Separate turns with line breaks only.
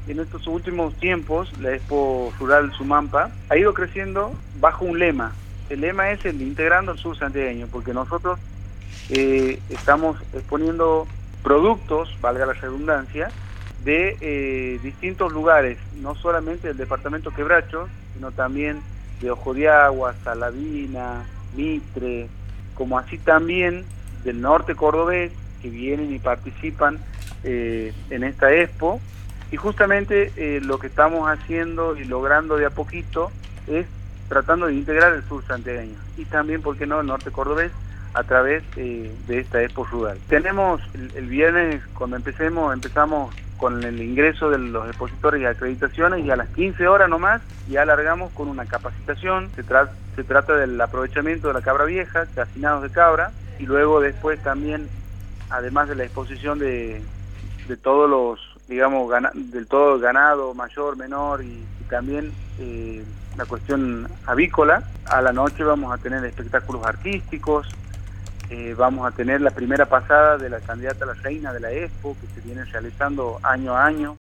en estos últimos tiempos, la Expo Rural Sumampa ha ido creciendo bajo un lema. El lema es el de integrando el sur santiagueño, porque nosotros estamos exponiendo productos, valga la redundancia, de distintos lugares, no solamente del departamento Quebracho, sino también de Ojo de Agua, Saladina, Mitre, como así también del norte cordobés, que vienen y participan en esta expo. Y justamente lo que estamos haciendo y logrando de a poquito es tratando de integrar el sur santiagueño y también, ¿por qué no?, el norte cordobés a través de esta expo rural. Tenemos el viernes, cuando empezamos con el ingreso de los expositores y acreditaciones, y a las 15 horas nomás ya alargamos con una capacitación. Se trata del aprovechamiento de la cabra vieja, chacinados de cabra, y luego después también, además de la exposición de todos los, digamos, del todo el ganado mayor, menor y también la cuestión avícola. A la noche vamos a tener espectáculos artísticos, vamos a tener la primera pasada de la candidata a la reina de la Expo, que se viene realizando año a año.